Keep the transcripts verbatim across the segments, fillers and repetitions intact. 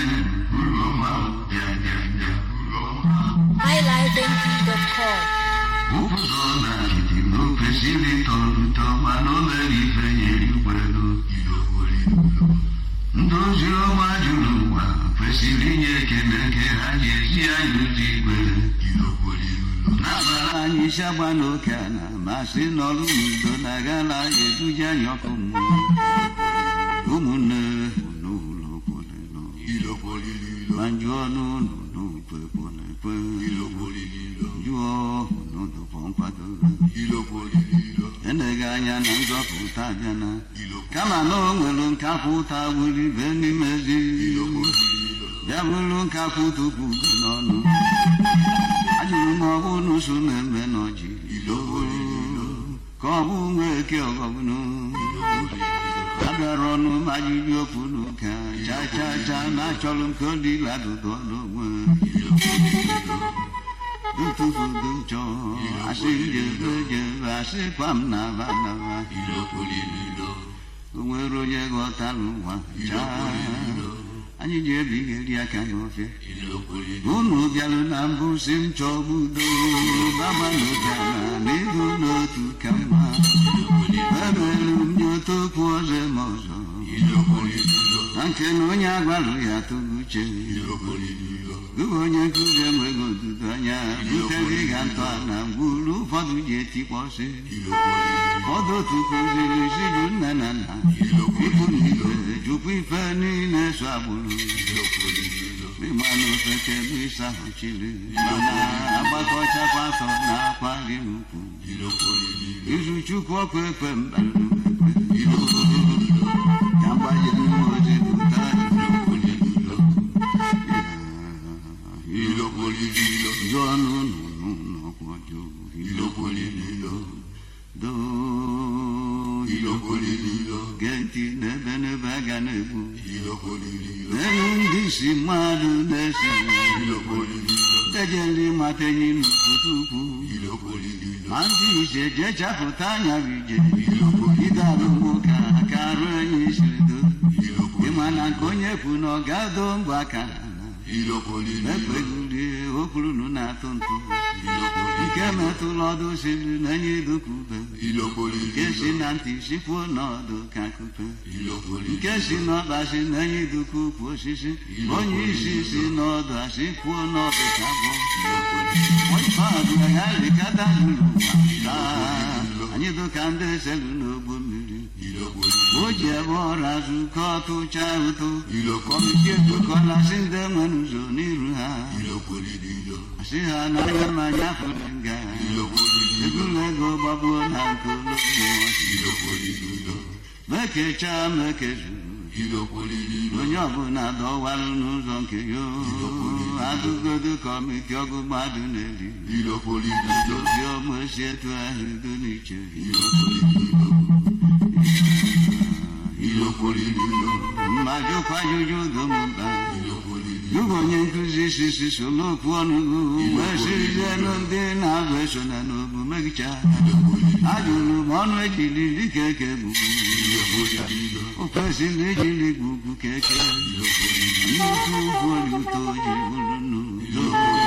highlife dot com. Ndozi ọma juru ụwa kwesịrị inye ekele nke ha ji ezi anyị ụdị igwe n'abalị anyị isi agba n'oke ala ma sị n'ọrụ n'udo na-agala eduje anyị ọkụ mmụọ ụmụnne n'ụlọ kwolelo ma njụọ n'ụlọ n'ukwe kwolekwe jụọ n'ụdụkọ nkwado eleghị anya na nzọpụta abịana kama na o nwere nkapụta gburu ibe n'ime ezi ya bụrụ nkapụ tupu gị n'ọnụ ajụrụ m ọ bụ n'ụsụ na-eme n'ọjị ka ọ bụ nwa eke ọgọbụnụ abịara ọnụ ma ajụjụ okwu n'ụka cha cha cha na achọrọ m ka ọ dị ladụdụ n'onwe ntufudu chọ asị jebe jebe asị kwa m na-aba naba o nwere onye ghọtara ụwa chaa anyị ji ebigheri aka n'ofe unu bịalụ na mbụ si m chọọ udo baba n'ụbịala na ịhụ n'otu ka mma emelu m nye otu okwu ọzọ ma ọzọ na nke na onye agwarụ ya tụrụ uche gụwa onye nkụzi enweghị otuto anya butere ga ntọala mgburu ụfọdụ ji etikpọsị ụfọdụ otu kụziri siju nne na nna ikwu na ibe chukwu ife niile so agbụrụ ịmanụ ofeke bụ ịsa ahụ chiri mana agbakọchakwa atọ na akwari n'ukwu izu chukwu ọkụ ekwe mbalụ ka mgbaje n'ozi pụta Jono no no kwajo ilo polilo do ilo polilo genti nebe nebe ganebu ilo polilo elundi si madu desi ilo polilo dejeli mateni nukutuku ilo polilo anti se jecha fotanya vije ilo polilo muka karo yisido ilo polilo imana konye kuno gado mbaka ilo polilo ekweguli okuru nu na tonto ilo polilo nke metụlụ ọdụ siri na enye dokube ilo polilo nke si na ntị sikwuo n'ọdụ ka kupe ilo polilo nke si n'ọba si na enye dokupụ osisi onye isi si n'ọdụ asị kwuo n'ọdụ ka bụ ilo polilo onye ọdụ ya rikata juru ụwa anyị dụka ndị selu n'ogbo mmiri o ji ebe ọrụ azụ ka ọtụcha ụtụ kọmiti ekokọla si ndị nwere ụzọ n'iru ha asị ha na anya mmanya fụrụ nga ebulu ego gbagbuo na nke ụlọ mekechaa mekezuru onye ọbụla dọwarụ n'ụzọ nke ya azụgodo kọmiti ọgụ mmadụ na-eri obi ọmụ esi etu ahụ udo n'iche mmadụ kwajuju domba Yugo onye nkụzi sisi solokwu ọnụgụ wee sirizienụ ndị na-abụ eso na n'obu megicha ajụrụ m ọnụ ejiri dịka eke gbugbu o kwesịrị ejiri gbugbu ka eke nnukwu ugwu oluto ji bụrụ n'udo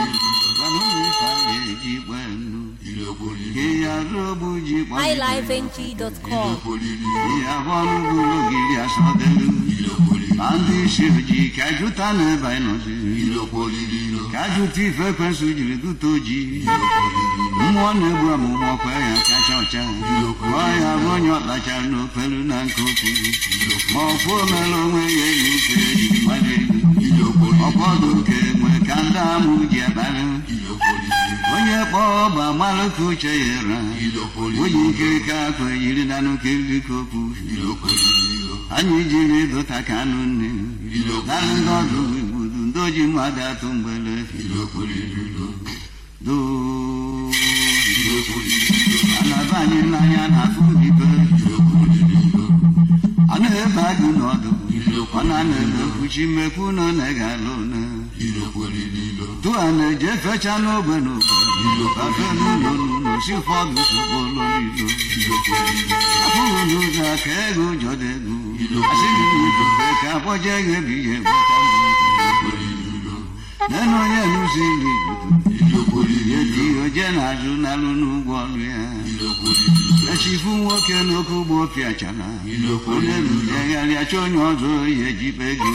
eji gbe nnu ya robu ji highlife dot com ya bụ ọnụ bụrụ ogiri asọdelu ma ndị isi ojii ka jụta n'ebe anyị nọzi ka jụta ife ekwensụ jiri dụta ojii mmụọ na-egbu amụma ọkwa ya kacha ọcha ọ ya bụ onye ọkpachara n'ofelu na nke okwu ma ọkwa omere onwe ya enyi uche ejiri mmadụ elu ọkpọdụ nke enwe ka ndị amụ ji abalị onye kpọọ ọba malụ ka uche ya ra onye ike ka akwa yiri na n'oke dịka okwu anyị jiri dụta ka anụ nne narị ndị ọdụ igbudu ndị oji mmadụ atụ mgbele doo anaba anyị n'anya na-afụ ibe a na-ebe agụ n'ọdụ ọ na-ana-ebe kwuchi mmekwu nọ na-egalụ na tụa na-eje fecha n'ogbe n'ogbe bafe n'ụlọ n'ụlọ si ụfọdụ sụbụlọ n'ilo abụghị n'ụzọ aka ego ụjọ dị ego asị gị n'igwe ka akpọje ego ebighị gbata neno ya nuzili yeti oje na junalu n'ugbo ọrụ ya echifu nwoke n'okugbo pịachala onye lụlegharị achọ onye ọzọ ya ejipe ego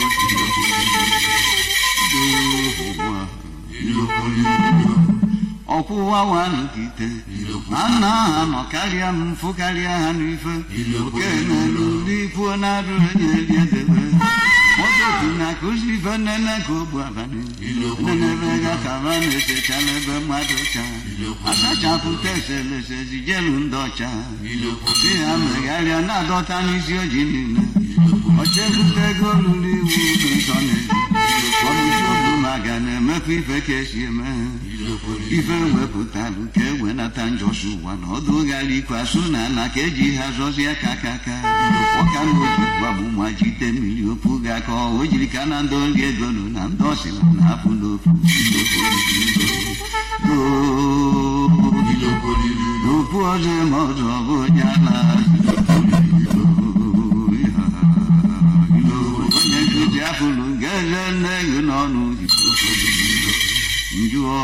ọkwụwa wanụkite na nna ha nọ karịa m mfụ karịa ha n'ife oke n'elu n'ikwuo na-adụ enye eli edebe mototu na-akụzi ife nnene ka ogbu abalị nenebe ga ka ma na-esechala ebe mmadụ cha asachapụta eselese zijelu ndị ọcha si ha megharịa na-adọta n'isi ojii niile ọchebute ego lụrụ iwu nsọ na-eji ọnụziogbu maga na-emekwa ife ka esi eme ife wepụtalụ ka e wenata njọsi ụwa na ọdụ gara ikwe asụ na ala ka eji ha zọzie aka aka aka ọka na ojikwa mụma jite mmiri opu ga ka o jiri ka na ndị oli ego nụ na ndị ọsịla na afụ n'ofu n'okwu ọzọ ma ọzọ bụ onye ala onye nkụzi afụlụ nke eze nne ego n'ọnụ njụọ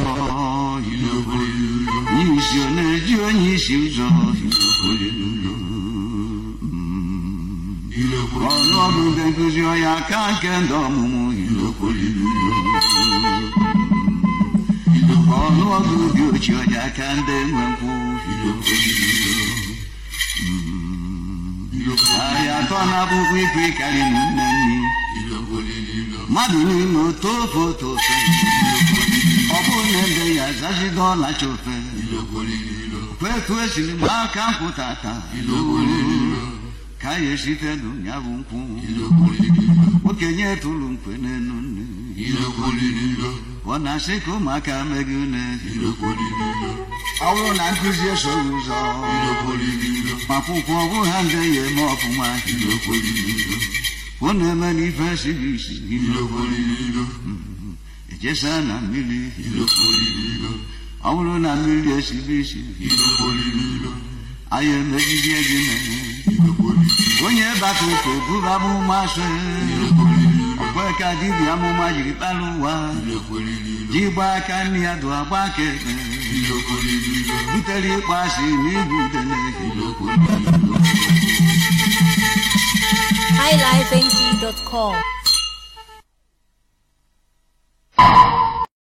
n'isi ọ na-eji onye isi ụzọ ọnụọgụ nke nkụzi ọya aka nke ndị ọmụmụ ọnụọgụ dị ochie ọya aka ndị nwe nkwụ ahịa atọ na-abụkwa ikwe karị na nne nni mmadụ niile oto ofe oto ofe ọ bụrụ na ebe ya zazido ọlacha ofe kweku esiri m aka mpụtata ka ya esitelu ya bụ nkwụ okenye tụrụ mkpe n'elu nne ọ na-asị ka ụmụaka megị une ọ bụrụ na nkụzi esoghị ụzọ akwụkwọ ọ bụ ha nde ya eme ọfụma ọ na-eme n'ife siri isi ejesa na mmiri ọ bụrụ na mmiri esiri isi anyị emegide gị mere onye bata ụka bụba amụma asị ọkwe ka dibịa amụma jiri kpara ụwa ji gbaa aka nne ya dụ agba aka ekpe butere ịkpọ asị na ibu udele high life n g dot com